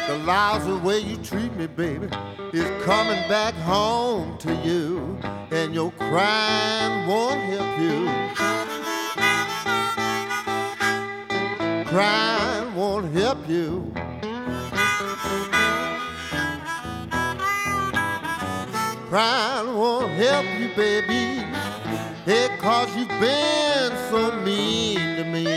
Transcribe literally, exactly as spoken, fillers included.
The lousy way you treat me, baby, is coming back home to you, and your crying won't help you. Crying won't help you. Crying won't help you, baby, because you've been so mean to me.